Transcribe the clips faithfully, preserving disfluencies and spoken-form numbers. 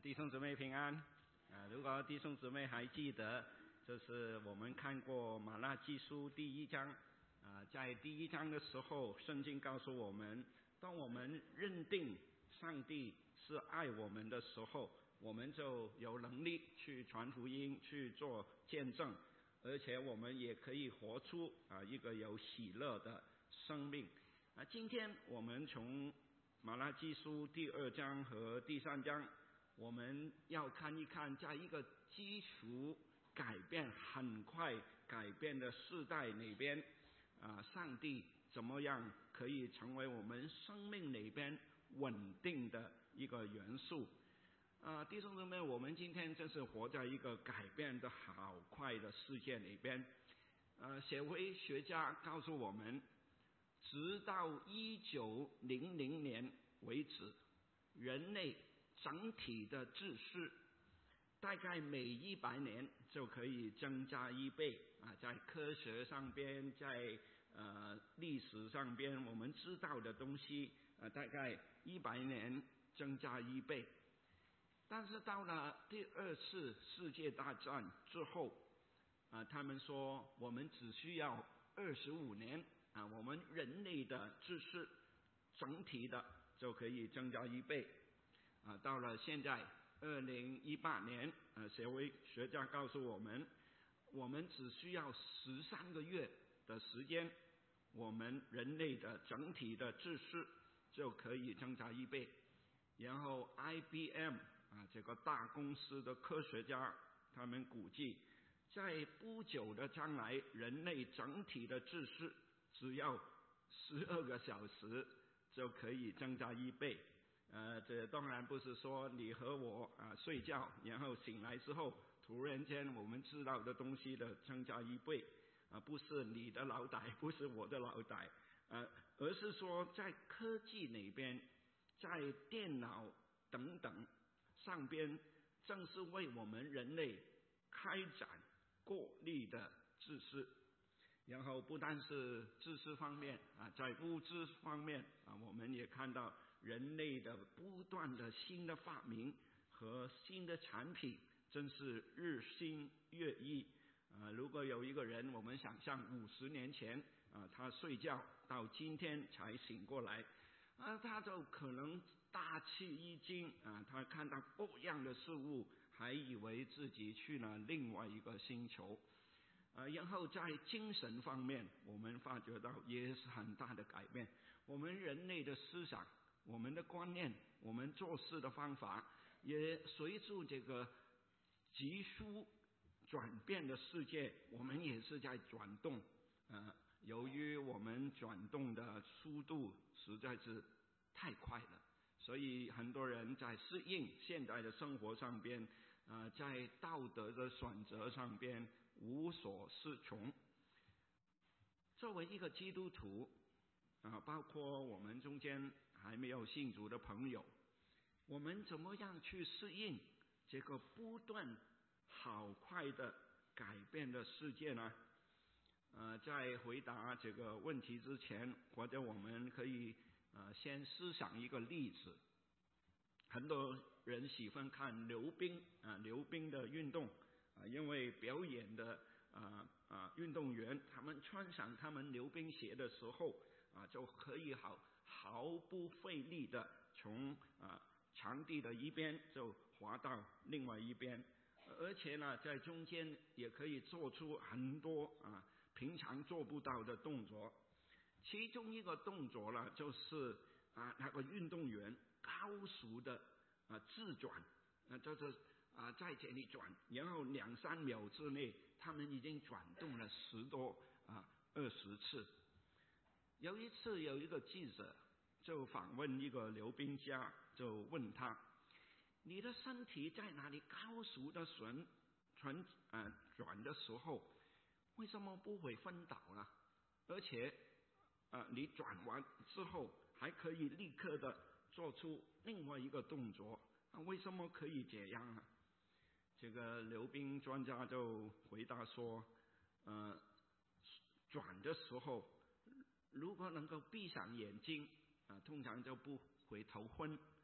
弟兄姊妹平安啊！如果弟兄姊妹还记得，就是我们看过马拉基书第一章啊，在第一章的时候，圣经告诉我们，当我们认定上帝是爱我们的时候，我们就有能力去传福音，去做见证，而且我们也可以活出啊一个有喜乐的生命啊。今天我们从马拉基书第二章和第三章，我们要看一看，在一个基础改变很快改变的世代里边，啊，上帝怎么样可以成为我们生命里边稳定的一个元素？啊，弟兄姊妹，我们今天真是活在一个改变的好快的世界里边。呃，社会学家告诉我们，直到一九零零年为止，人类整体的知识大概每一百年就可以增加一倍啊，在科学上边，在呃历史上边，我们知道的东西呃大概一百年增加一倍。但是到了第二次世界大战之后啊，他们说我们只需要二十五年啊，我们人类的知识整体的就可以增加一倍。啊，到了现在二零一八年，呃，社会学家告诉我们，我们只需要十三个月的时间，我们人类的整体的知识就可以增加一倍。然后 I B M 啊，这个大公司的科学家，他们估计，在不久的将来，人类整体的知识只要十二个小时就可以增加一倍。呃，这当然不是说你和我啊睡觉，然后醒来之后，突然间我们知道的东西的增加一倍啊，不是你的脑袋，不是我的脑袋，呃，而是说在科技那边，在电脑等等上边，正是为我们人类开展过力的知识。然后不但是知识方面啊，在物质方面啊，我们也看到人类的不断的新的发明和新的产品，真是日新月异啊。如果有一个人，我们想象五十年前啊，他睡觉到今天才醒过来啊，他就可能大吃一惊啊，他看到各样的事物，还以为自己去了另外一个星球。呃，然后在精神方面，我们发觉到也是很大的改变。我们人类的思想、我们的观念、我们做事的方法，也随着这个急速转变的世界，我们也是在转动。呃，由于我们转动的速度实在是太快了，所以很多人在适应现在的生活上边，呃，在道德的选择上边无所适从。作为一个基督徒啊，包括我们中间还没有信主的朋友，我们怎么样去适应这个不断好快的改变的世界呢？呃，在回答这个问题之前，或者我们可以呃先思想一个例子。很多人喜欢看溜冰啊，溜冰的运动啊，因为表演的啊啊运动员，他们穿上他们溜冰鞋的时候啊，就可以好毫不费力的从啊场地的一边就滑到另外一边，而且呢，在中间也可以做出很多啊平常做不到的动作。其中一个动作呢，就是啊那个运动员高速的啊自转，啊就是啊在这里转，然后两三秒之内，他们已经转动了十多啊二十次。有一次有一个记者就访问一个溜冰家，就问他：你的身体在哪里高速的旋转啊转的时候，为什么不会昏倒呢？而且啊，你转完之后还可以立刻的做出另外一个动作，那为什么可以这样呢？这个溜冰专家就回答说，呃，转的时候如果能够闭上眼睛啊，通常就不会头昏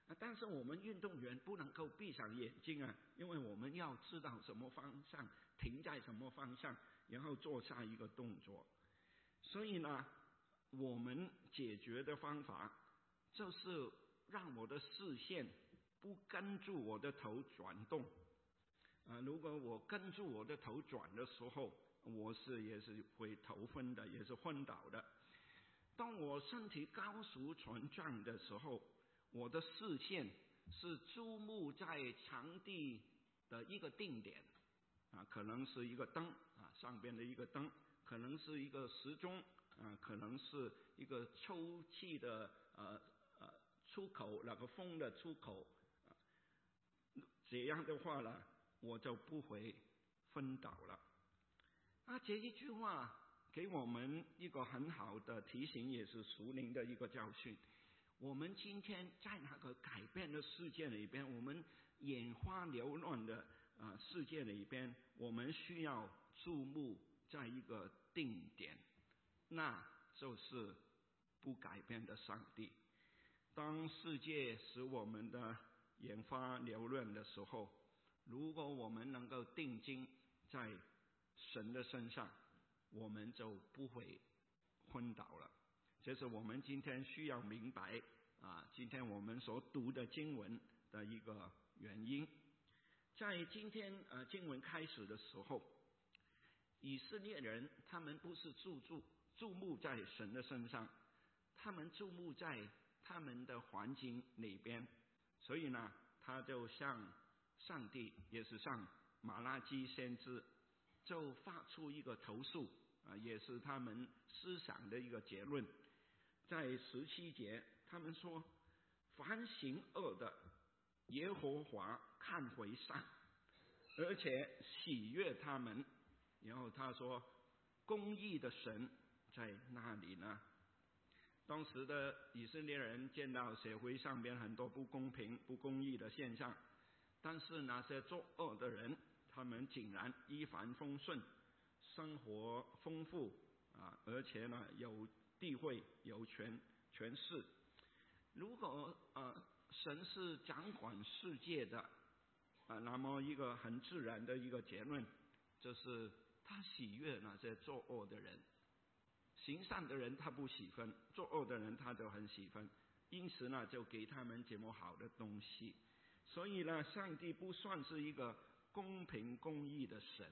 啊，但是我们运动员不能够闭上眼睛啊，因为我们要知道什么方向，停在什么方向，然后做下一个动作。所以呢，我们解决的方法就是让我的视线不跟住我的头转动。啊，如果我跟住我的头转的时候，我是也是会头昏的，也是昏倒的。当我身体高速旋转的时候，我的视线是注目在场地的一个定点，啊，可能是一个灯啊，上边的一个灯，可能是一个时钟啊，可能是一个抽气的呃呃出口，那个风的出口啊，这样的话呢，我就不会昏倒了。啊，这一句话给我们一个很好的提醒，也是属灵的一个教训。我们今天在那个改变的世界里边，我们眼花缭乱的啊、呃、世界里边，我们需要注目在一个定点，那就是不改变的上帝。当世界使我们的眼花缭乱的时候，如果我们能够定睛在神的身上，我们就不会昏倒了。这是我们今天需要明白啊，今天我们所读的经文的一个原因。在今天呃经文开始的时候，以色列人他们不是注注注目在神的身上，他们注目在他们的环境里边，所以呢，他就向上帝，也是向马拉基先知，就发出一个投诉啊，也是他们思想的一个结论。在十七节，他们说：凡行恶的，耶和华看为善，而且喜悦他们。然后他说：公义的神在那里呢？当时的以色列人见到社会上边很多不公平、不公义的现象，但是那些作恶的人，他们竟然一帆风顺，生活丰富啊，而且呢有地位、有权权势。如果呃神是掌管世界的啊，那么一个很自然的一个结论就是他喜悦那些作恶的人。行善的人他不喜欢，作恶的人他就很喜欢，因此呢就给他们这么好的东西。所以呢，上帝不算是一个公平公义的神。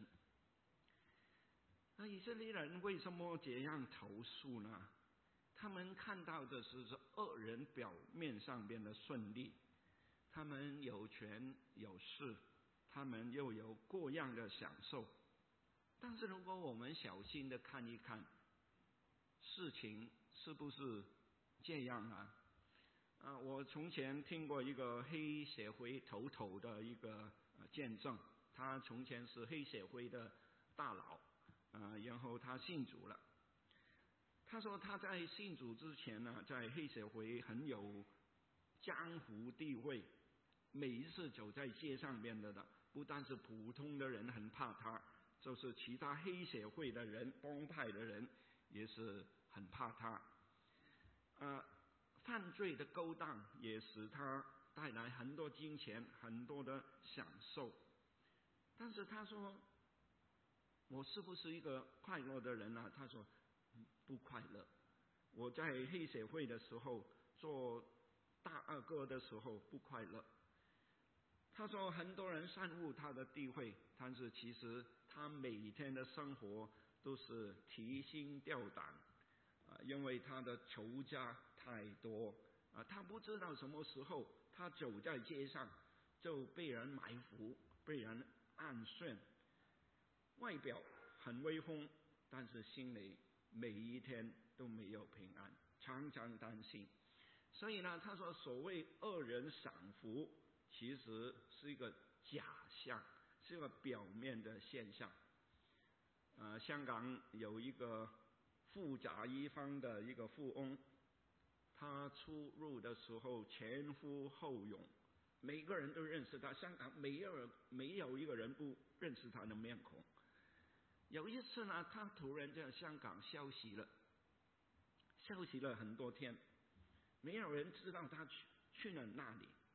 那以色列人为什么这样投诉呢？他们看到的是恶人表面上边的顺利，他们有权有势，他们又有各样的享受。但是如果我们小心的看一看，事情是不是这样啊？啊，我从前听过一个黑社会头头的一个见证，他从前是黑社会的大佬，啊，然后他信主了。他说他在信主之前呢，在黑社会很有江湖地位，每一次走在街上边的的，不但是普通的人很怕他，就是其他黑社会的人、帮派的人也是很怕他。呃，犯罪的勾当也使他带来很多金钱、很多的享受。但是他说，我是不是一个快乐的人呢？他说不快乐。我在黑社会的时候，做大二哥的时候不快乐。他说很多人羡慕他的地位，但是其实他每天的生活都是提心吊胆啊，因为他的仇家太多啊，他不知道什么时候他走在街上就被人埋伏，被人暗算。外表很威风，但是心里每一天都没有平安，常常担心。所以呢，他说所谓恶人享福，其实是一个假象，是一个表面的现象。呃，香港有一个富甲一方的一个富翁，他出入的时候前呼后拥，每个人都认识他，香港没有人没有一个人不认识他的面孔。有一次呢，他突然在香港消息了，消息了很多天，没有人知道他去去了哪里。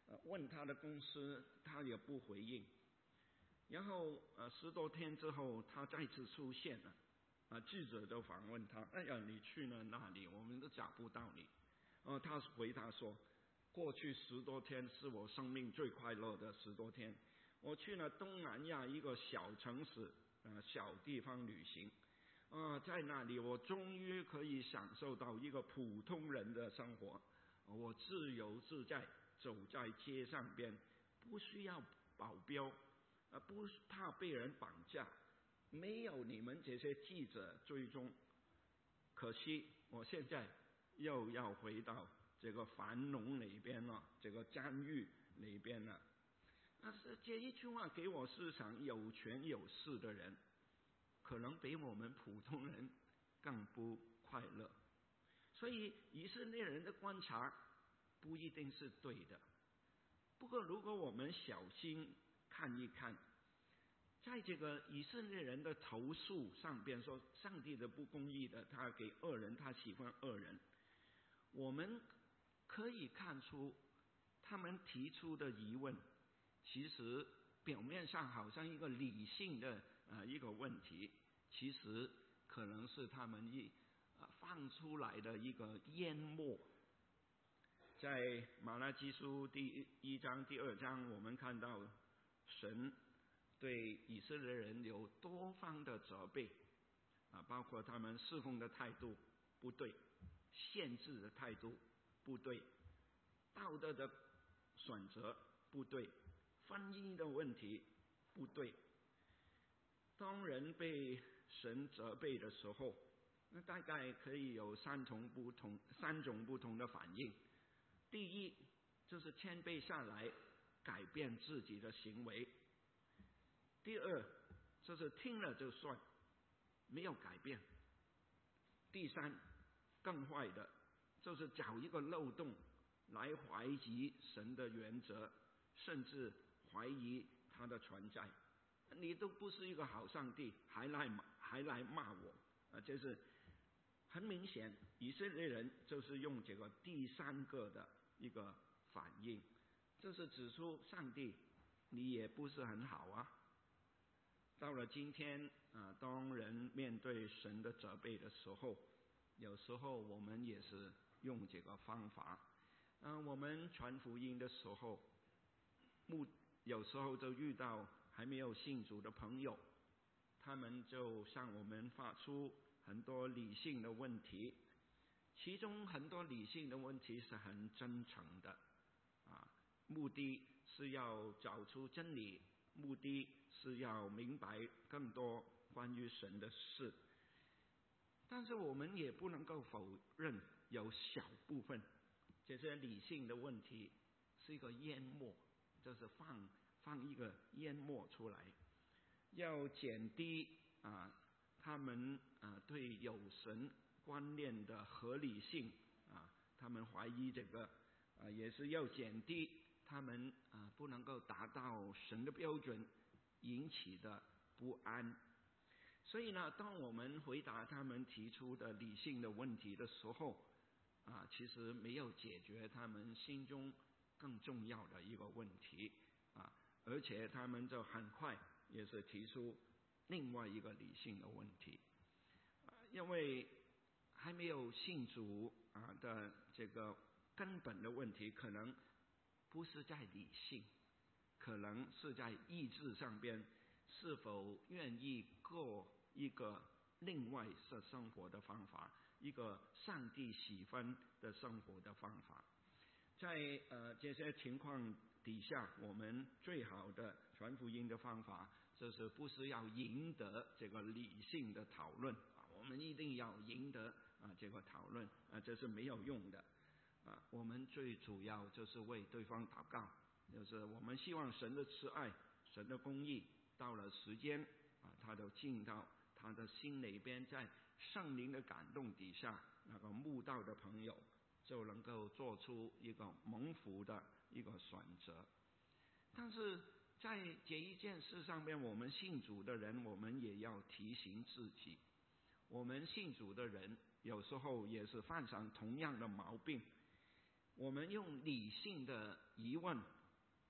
呃问他的公司，他也不回应。然后呃十多天之后，他再次出现了，啊记者就访问他，哎呀你去了哪里？我们都找不到你。呃他回答说，过去十多天是我生命最快乐的十多天。我去了东南亚一个小城市，呃小地方旅行，啊在那里我终于可以享受到一个普通人的生活，我自由自在走在街上边，不需要保镖。呃，不怕被人绑架，没有你们这些记者追踪。可惜我现在又要回到这个樊笼里边了，这个监狱里边了。但是这一句话给我思想，有权有势的人，可能比我们普通人更不快乐。所以以色列人的观察不一定是对的。不过如果我们小心看一看，在这个以色列人的投诉上边说，上帝的不公义的，他给恶人，他喜欢恶人。我们可以看出，他们提出的疑问，其实表面上好像一个理性的呃一个问题，其实可能是他们一呃放出来的一个淹没。在马拉基书第一章、第二章，我们看到神对以色列人有多方的责备，啊，包括他们侍奉的态度不对，限制的态度不对，道德的选择不对，婚姻的问题不对。当人被神责备的时候，那大概可以有三种不同、三种不同的反应。第一，就是谦卑下来，改变自己的行为。第二，就是听了就算，没有改变。第三，更坏的，就是找一个漏洞来怀疑神的原则，甚至怀疑他的存在。你都不是一个好上帝，还来还来骂我啊！这是很明显，以色列人就是用这个第三个的一个反应，就是指出上帝，你也不是很好啊。到了今天啊，当人面对神的责备的时候，有时候我们也是用这个方法。嗯、呃，我们传福音的时候，目有时候就遇到还没有信主的朋友，他们就向我们发出很多理性的问题，其中很多理性的问题是很真诚的，啊，目的是要找出真理，目的是要明白更多关于神的事。但是我们也不能够否认，有小部分这些理性的问题是一个淹没，就是放放一个淹没出来，要减低啊他们啊对有神观念的合理性啊，他们怀疑这个啊，也是要减低他们啊不能够达到神的标准引起的不安。所以呢，当我们回答他们提出的理性的问题的时候，啊，其实没有解决他们心中更重要的一个问题啊，而且他们就很快也是提出另外一个理性的问题，啊，因为还没有信主啊的这个根本的问题，可能不是在理性，可能是在意志上边，是否愿意过一个另外的生活的方法，一个上帝喜欢的生活的方法。在呃这些情况底下，我们最好的传福音的方法，就是不是要赢得这个理性的讨论啊，我们一定要赢得啊这个讨论啊，这是没有用的啊。我们最主要就是为对方祷告，就是我们希望神的慈爱、神的公义，到了时间啊，他都进到他的心里边，在圣灵的感动底下，那个慕道的朋友就能够做出一个蒙福的一个选择。但是在这一件事上面，我们信主的人，我们也要提醒自己，我们信主的人有时候也是犯上同样的毛病。我们用理性的疑问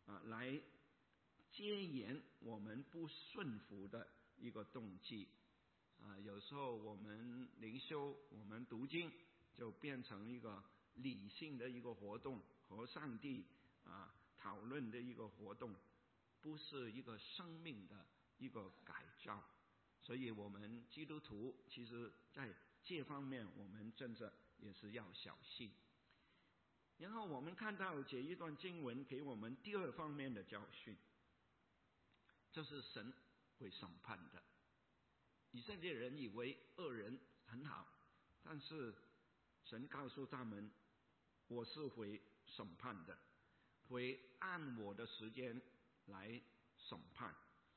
啊来遮掩我们不顺服的一个动机。啊，有时候我们灵修，我们读经，就变成一个理性的一个活动，和上帝啊讨论的一个活动，不是一个生命的一个改造。所以我们基督徒其实在这方面，我们真的也是要小心。然后我们看到这一段经文给我们第二方面的教训，就是神会审判的。以色列人以为恶人很好，但是神告诉他们，我是会审判的，会按我的时间来审判。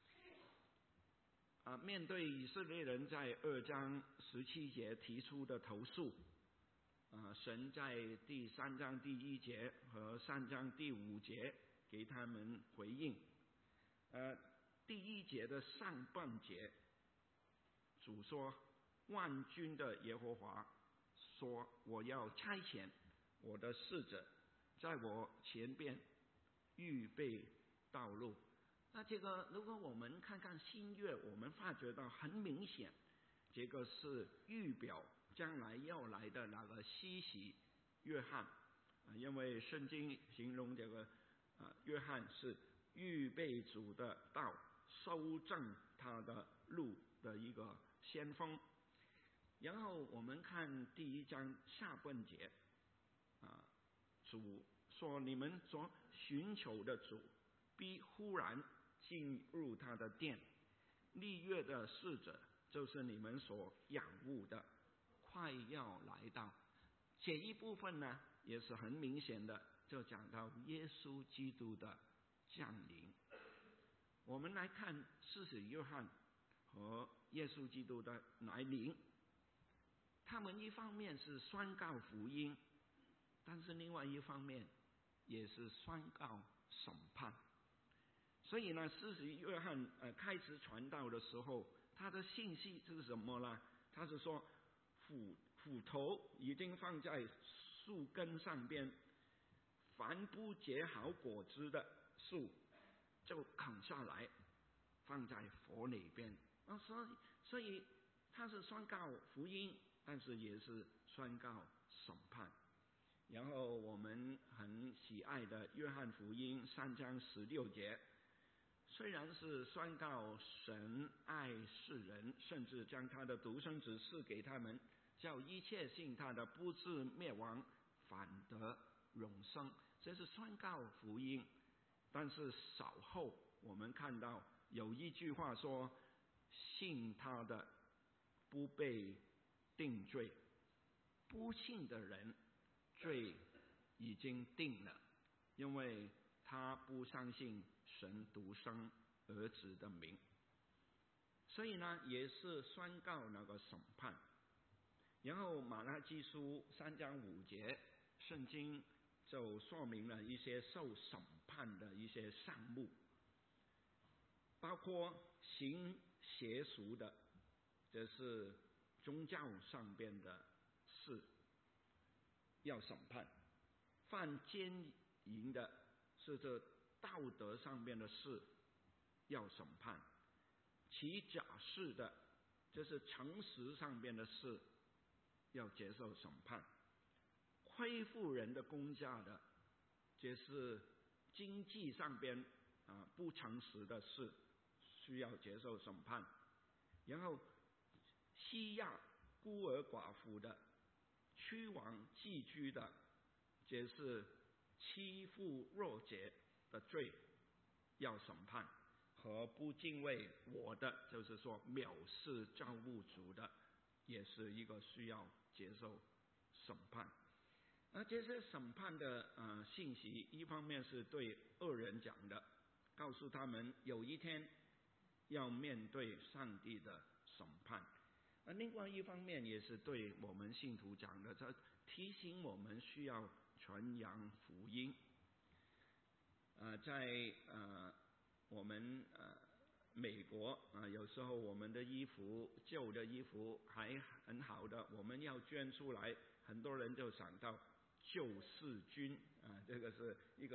啊，面对以色列人在二章十七节提出的投诉，啊，神在第三章第一节和三章第五节给他们回应。呃，第一节的上半节，主说：“万军的耶和华说，我要差遣我的使者，在我前边预备道路。”那这个，如果我们看看新约，我们发觉到很明显，这个是预表将来要来的那个西洗约翰，啊，因为圣经形容这个啊约翰是预备主的道，修正他的路的一个先锋。然后我们看第一章下半节，啊，主说：“你们所寻求的主，必忽然进入他的殿，立约的使者，就是你们所仰慕的，快要来到。”这一部分呢，也是很明显的，就讲到耶稣基督的降临。我们来看施洗约翰和耶稣基督的来临，他们一方面是宣告福音，但是另外一方面也是宣告审判。所以呢，施洗约翰呃开始传道的时候，他的信息是什么呢？他是说，斧斧头已经放在树根上边，凡不结好果子的树就砍下来，放在火里边。啊，所以所以他是宣告福音，但是也是宣告审判。然后我们很喜爱的约翰福音三章十六节，虽然是宣告神爱世人，甚至将他的独生子赐给他们，叫一切信他的不至灭亡，反得永生，这是宣告福音。但是稍后我们看到有一句话说，信他的不被定罪，不信的人罪已经定了，因为他不相信神独生儿子的名。所以呢，也是宣告那个审判。然后马拉基书三章五节，圣经就说明了一些受审判的一些项目，包括行邪俗的，这是宗教上边的事要审判；犯奸淫的，是这道德上边的事要审判；起假誓的，这是诚实上边的事要接受审判；亏负人的公价的，这是经济上边啊不诚实的事，需要接受审判。然后欺压孤儿寡妇的，屈枉寄居的，这是欺负弱者的罪要审判。和不敬畏我的，就是说藐视造物主的，也是一个需要接受审判。而这些审判的呃信息，一方面是对恶人讲的，告诉他们有一天要面对上帝的审判；而另外一方面也是对我们信徒讲的，这提醒我们需要传扬福音。呃，在呃我们呃美国啊、呃，有时候我们的衣服旧的衣服还很好的，我们要捐出来，很多人就想到救世军啊、呃，这个是一个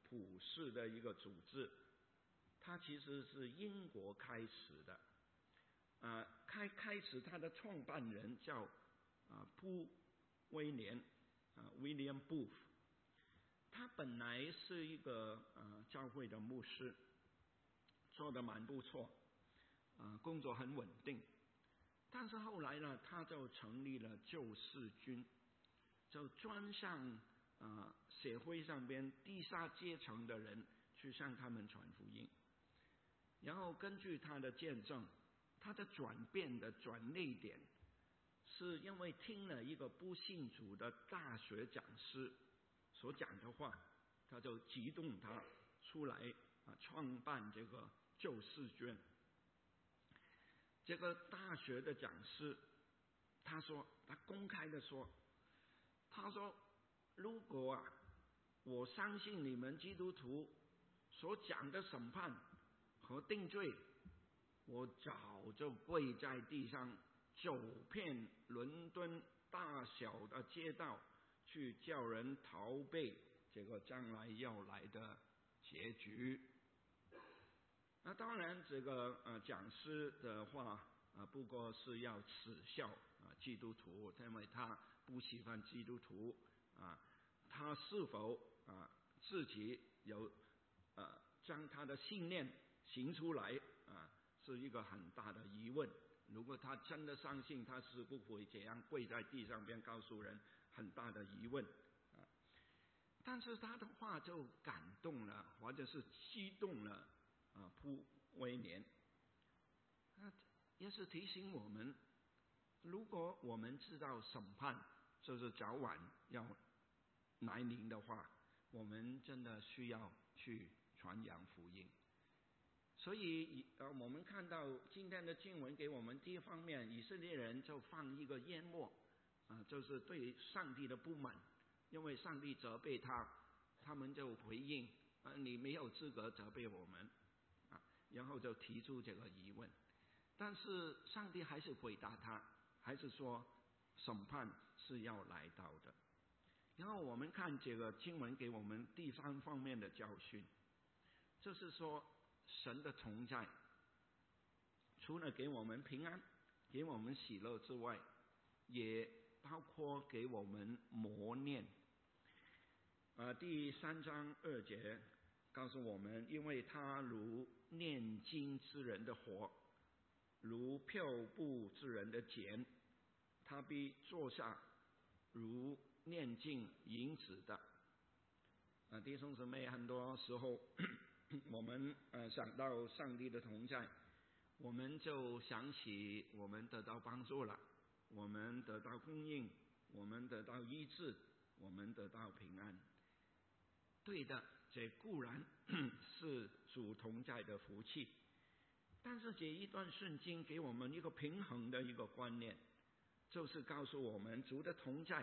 普世的一个组织，它其实是英国开始的。呃，开开始它的创办人叫啊布威廉啊 William Booth， 他本来是一个呃教会的牧师，做得蛮不错，啊工作很稳定。但是后来呢，他就成立了救世军，就专向啊社会上边地下阶层的人去向他们传福音。然后根据他的见证，他的转变的转捩点，是因为听了一个不信主的大学讲师所讲的话，他就激动他出来啊创办这个救世军。这个大学的讲师，他说，他公开的说，他说，如果啊，我相信你们基督徒所讲的审判和定罪，我早就跪在地上，走遍伦敦大小的街道，去叫人逃避这个将来要来的结局。那当然，这个呃讲师的话啊、呃，不过是要耻笑啊、呃、基督徒，因为他不喜欢基督徒啊、呃，他是否啊、呃、自己有呃将他的信念行出来啊、呃，是一个很大的疑问。如果他真的相信，他是不会这样跪在地上边告诉人，很大的疑问啊。但是他的话就感动了，或者是激动了。啊，布威廉，那也是提醒我们，如果我们知道审判就是早晚要来临的话，我们真的需要去传扬福音。所以呃，我们看到今天的经文给我们第一方面，以色列人就放一个烟幕，啊、呃，就是对上帝的不满，因为上帝责备他，他们就回应，啊、呃，你没有资格责备我们。然后就提出这个疑问，但是上帝还是回答他，还是说审判是要来到的。然后我们看这个经文给我们第三方面的教训，就是说神的同在，除了给我们平安、给我们喜乐之外，也包括给我们磨练。呃，第三章二节告诉我们，因为他如念经之人的火，如漂布之人的碱，他必坐下如念经银子的。啊，弟兄姊妹，很多时候我们呃想到上帝的同在，我们就想起我们得到帮助了，我们得到供应，我们得到医治，我们得到平安。对的，这固然是主同在的福气，但是这一段圣经给我们一个平衡的一个观念，就是告诉我们主的同在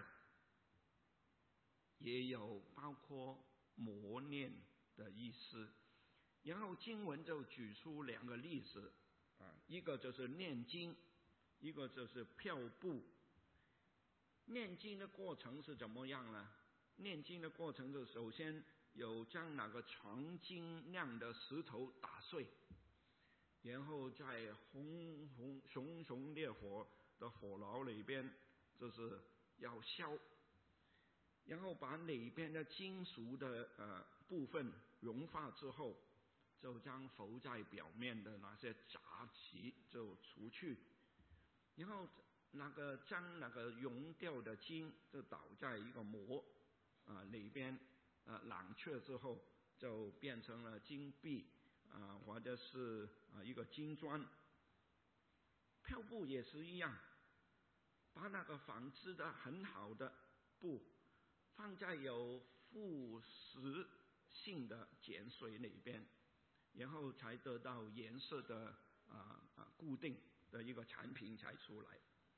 也有包括磨练的意思。然后经文就举出两个例子啊，一个就是念经，一个就是漂布。念经的过程是怎么样呢？念经的过程就首先有将那个藏金量的石头打碎，然后在红红熊熊烈火的火炉里边，就是要烧，然后把里边的金属的呃部分融化之后，就将浮在表面的那些杂质就除去，然后那个将那个熔掉的金就倒在一个模啊、呃、里边，呃冷却之后就变成了金币啊、呃、或者是啊、呃、一个金砖。漂布也是一样，把那个纺织的很好的布放在有腐蚀性的碱水里边，然后才得到颜色的啊啊固定的一个产品才出来。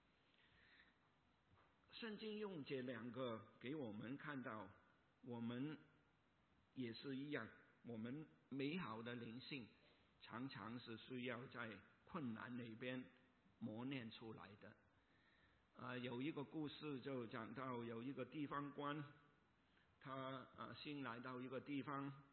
圣经用这两个给我们看到，我们也是一样，我们美好的灵性常常是需要在困难里边磨练出来的。啊、呃，有一个故事就讲到有一个地方官，他啊、呃、新来到一个地方，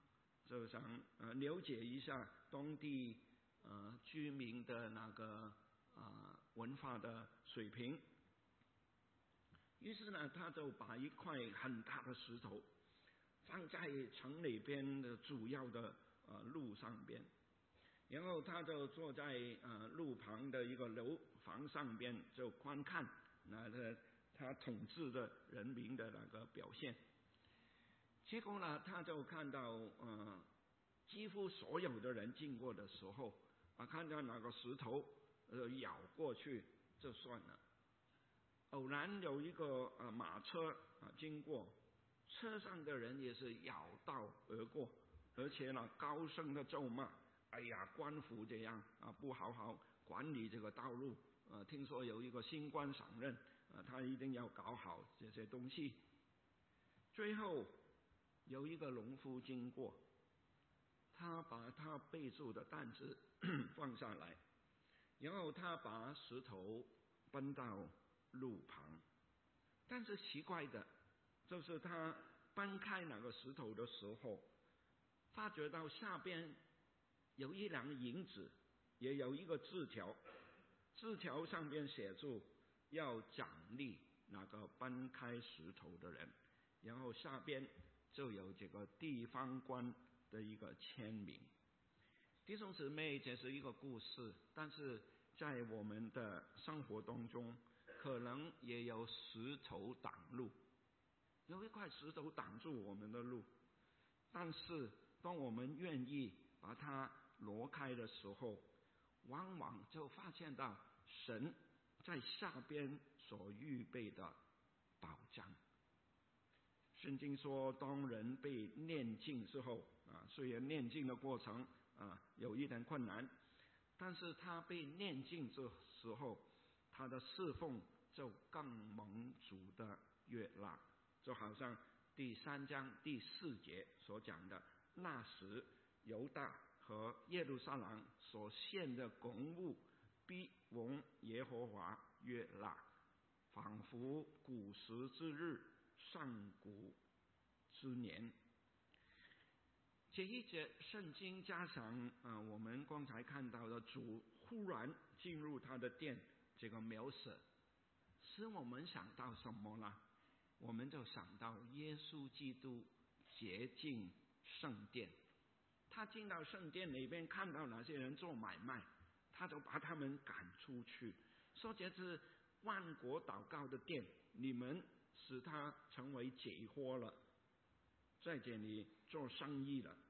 就想呃了解一下当地呃居民的那个啊、呃、文化的水平。于是呢，他就把一块很大的石头放在城里边的主要的呃路上边，然后他就坐在呃路旁的一个楼房上边，就观看那个他统治的人民的那个表现。结果呢，他就看到呃几乎所有的人经过的时候啊，看到那个石头呃咬过去就算了。偶然有一个呃马车啊经过，车上的人也是咬道而过，而且呢高声的咒骂：“哎呀，官府这样啊，不好好管理这个道路，呃，听说有一个新官上任，呃，他一定要搞好这些东西。”最后有一个农夫经过，他把他背住的担子放下来，然后他把石头搬到路旁，但是奇怪的，就是他搬开那个石头的时候，发觉到下边有一两银子，也有一个字条，字条上边写住要奖励那个搬开石头的人，然后下边就有这个地方官的一个签名。弟兄姊妹，这是一个故事，但是在我们的生活当中，可能也有石头挡路，有一块石头挡住我们的路，但是当我们愿意把它挪开的时候，往往就发现到神在下边所预备的宝藏。圣经说，当人被炼净之后啊，虽然炼净的过程啊有一点困难，但是他被炼净之时候，他的侍奉就更蒙主的悦纳，就好像第三章第四节所讲的，那时犹大和耶路撒冷所献的供物必蒙耶和华悦纳，仿佛古时之日，上古之年。这一节圣经加上呃我们刚才看到的主忽然进入他的殿这个描写，使我们想到什么呢？我们就想到耶稣基督洁净圣殿。他进到圣殿里边，看到哪些人做买卖，他就把他们赶出去，说这是万国祷告的殿，你们使他成为解脱了，在这里做生意了。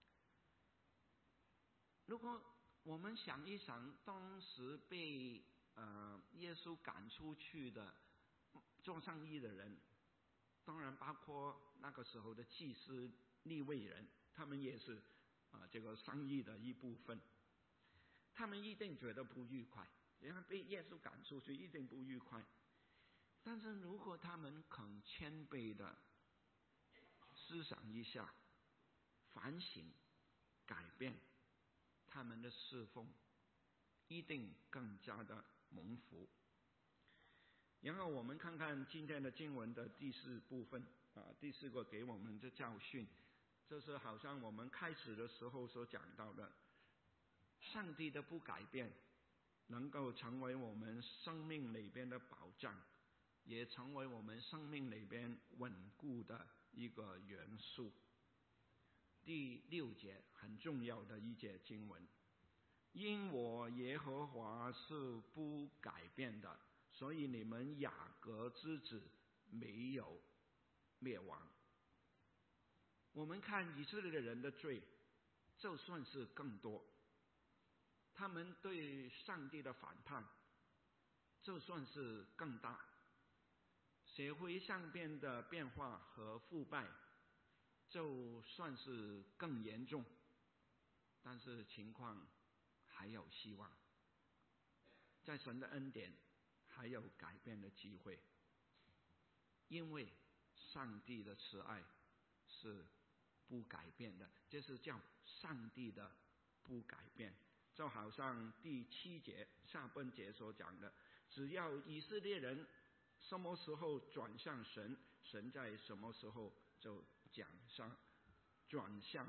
如果我们想一想，当时被呃耶稣赶出去的做生意的人，当然包括那个时候的祭司利未人，他们也是啊、呃、这个生意的一部分。他们一定觉得不愉快，因为被耶稣赶出去一定不愉快。但是如果他们肯谦卑的思想一下，反省改变，他们的侍奉一定更加的蒙福。然后我们看看今天的经文的第四部分啊，第四个给我们的教训，就是好像我们开始的时候所讲到的，上帝的不改变能够成为我们生命里边的保障，也成为我们生命里边稳固的一个元素。第六节很重要的一节经文，因我耶和华是不改变的，所以你们雅各之子没有灭亡。我们看以色列人的罪就算是更多，他们对上帝的反叛就算是更大，社会上边的变化和腐败就算是更严重，但是情况还有希望，在神的恩典还有改变的机会，因为上帝的慈爱是不改变的，这是叫上帝的不改变。就好像第七节下半节所讲的，只要以色列人什么时候转向神，神在什么时候就讲上转向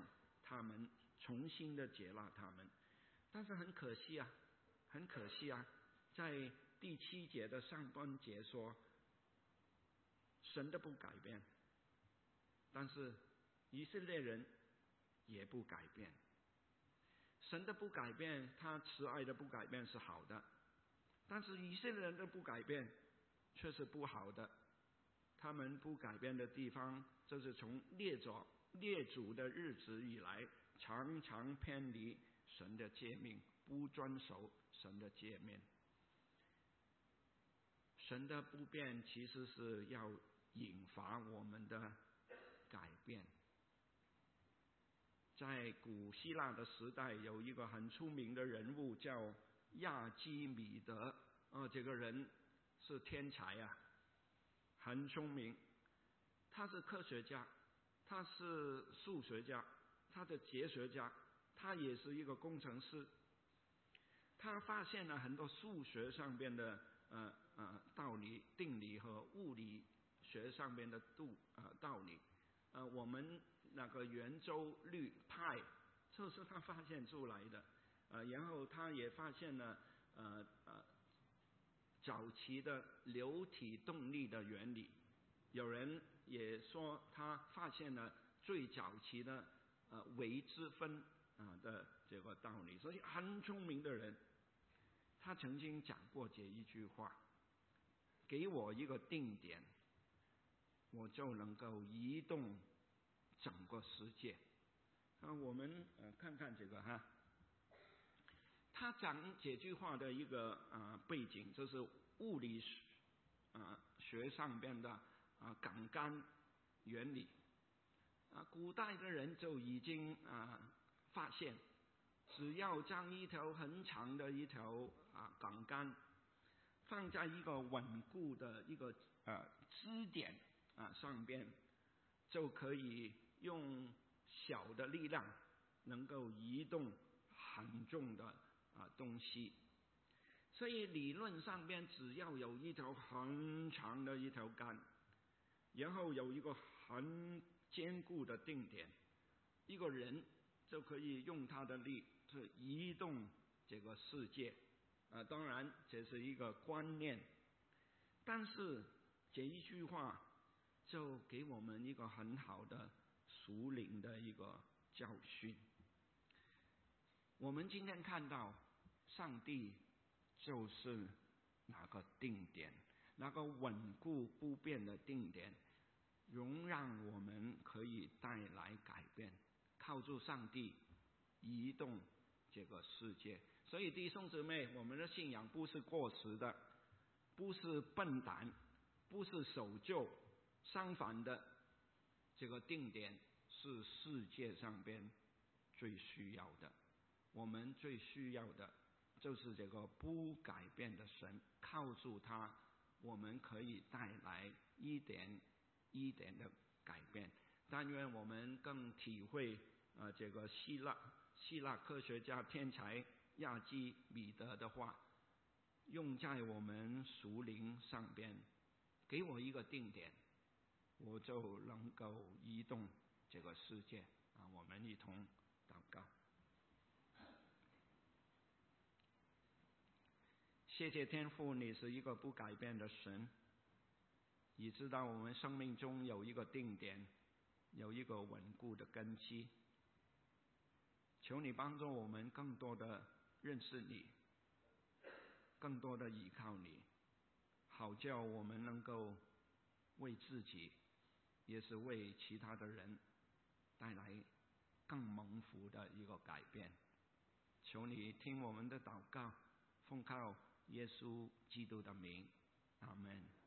他们，重新的接纳他们。但是很可惜啊，很可惜啊，在第七节的上半节说，神的不改变，但是以色列人也不改变。神的不改变，他慈爱的不改变是好的，但是以色列人的不改变却是不好的。他们不改变的地方，就是从列祖列祖的日子以来，常常偏离神的诫命，不遵守神的诫命。神的不变其实是要引发我们的改变。在古希腊的时代，有一个很出名的人物叫亚基米德，哦，这个人是天才啊，很聪明。他是科学家，他是数学家，他的哲学家，他也是一个工程师。他发现了很多数学上边的呃呃道理、定理和物理学上边的度呃道理。呃，我们那个圆周率派就是他发现出来的。呃，然后他也发现了呃呃早期的流体动力的原理。有人也说他发现了最早期的呃微积分啊的这个道理，所以很聪明的人。他曾经讲过这一句话：给我一个定点，我就能够移动整个世界。啊，我们呃看看这个哈，他讲这句话的一个呃背景，就是物理啊、呃、学上边的啊、呃、杠杆原理。啊，古代的人就已经啊、呃、发现，只要将一条很长的一条啊杠杆放在一个稳固的一个呃支点啊上边，就可以用小的力量能够移动很重的啊东西。所以理论上边，只要有一条很长的一条杆，然后有一个很坚固的定点，一个人就可以用他的力去移动这个世界。啊，当然这是一个观念，但是这一句话就给我们一个很好的属灵的一个教训。我们今天看到上帝就是那个定点，那个稳固不变的定点，容让我们可以带来改变，靠住上帝移动这个世界。所以弟兄姊妹，我们的信仰不是过时的，不是笨蛋，不是守旧，相反的，这个定点是世界上边最需要的。我们最需要的就是这个不改变的神，靠住他，我们可以带来一点一点的改变。但愿我们更体会呃这个希腊希腊科学家天才亚基米德的话，用在我们属灵上边。给我一个定点，我就能够移动这个世界。啊，我们一同祷告。谢谢天父，你是一个不改变的神，你知道我们生命中有一个定点，有一个稳固的根基。求你帮助我们更多的认识你，更多的依靠你，好叫我们能够为自己，也是为其他的人带来更蒙福的一个改变。求你听我们的祷告，奉靠耶稣基督的名，阿们。